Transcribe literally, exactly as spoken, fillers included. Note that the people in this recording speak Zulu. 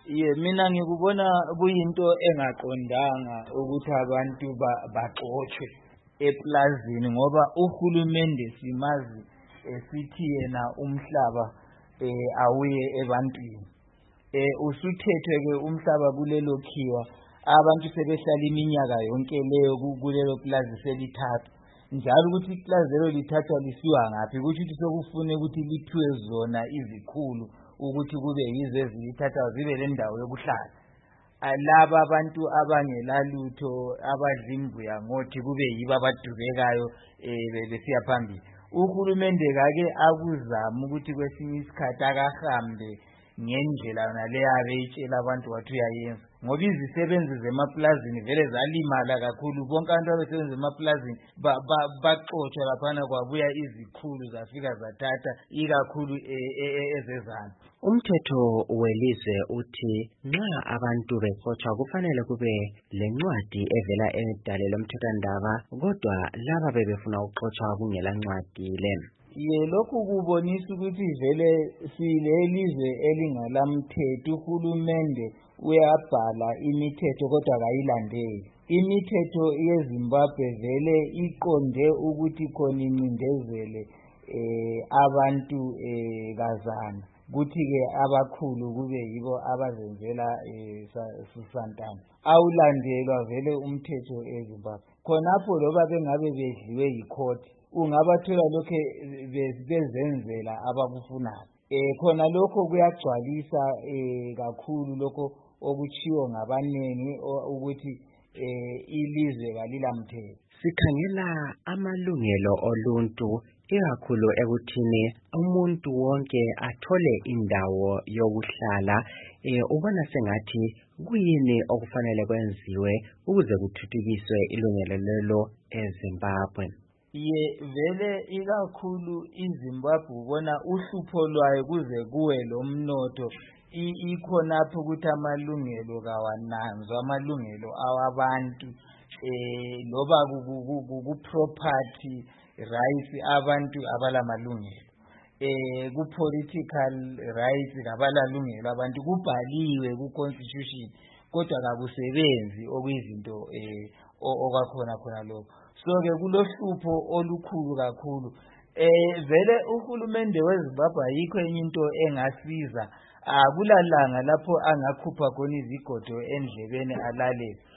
Ye mina ngikubona kuyinto engaqondanga ukuthi abantu baxoxwe eplazini ngoba uhulumende simazi esithi yena umhlaba awuye ebantwini. Eh usuthethwe ke umhlaba kulelo khiwa abantu sebehlala iminyaka yonke leyo kulelo plaza selithatha. Njalo ukuthi iplaza lelo lithathwa lisiwa ngapi ukuthi sokufune ukuthi lithiwe zona izikhulu ukuthi kube yizo ezithatha zibe lendawo yokuhlala. Laba abantu abangelalutho abadlimbuya ngothi kube yiba abadubekayo besiya phambili. Uhulumende kake akuzama ukuthi kwesinye isikhathi akahambe ngendlela yona le abeyitshela abantu wathi uyayenza ngoba izisebenzi zemaplazini vele zalimala kakhulu bonke abantu abasebenza emaplazini baxoxwa laphana kwabuya izikhulu zafika zathatha ikakhulu ezezana. Umthetho welizwe uthi nxa abantu bexoxwa kufanele kube lencwadi evela edale lomthethwandaba kodwa laba bebefuna ukuxoxwa kungela ncwadi le. Ye lokhu kubonisa ukuthi vele silelizwe elingalamthetho. Uhulumende uyabhala imithetho kodwa kayilandeli. Imithetho yeZimbabwe vele iqonde ukuthi khona incindezele abantu kazana kuthi ke abakhulu kube yibo abazenzela santana. Awulandelwa vele umthetho eZimbabwe. Khonapho loba bengabe bedliwe yikhoti ungabathola lokho bezenzela abakufunayo. Eh khona lokho kuyagcwalisa kakhulu lokho okuchiwo ngabanengi ukuthi ilizwe kalilamthetho. Sikhangela amalungelo oluntu ikakhulu ekuthini umuntu wonke athole indawo yokuhlala. Ubona sengathi kuyini okufanele kwenziwe ukuze kuthuthukiswe ilungelo lelo eZimbabwe? Ye vele ikakhulu iZimbabwe ubona uhlupho lwayo kuze kuwe lomnotho ikhonapho ukuthi amalungelo kawananzwa amalungelo awabantu eh loba ku property rights abantu abalamalungelo eh ku political rights abalalungelo abantu kubhaliwe ku constitution kodwa kakusebenzi okuyizinto eh okwakhona khona lokho. So ke kulohlupho olukhulu kakhulu. Eh vele uhulumende weZimbabwe ayikho enye into engasiza akulalanga lapho angakhupha khona izigodo endlebeni alalele.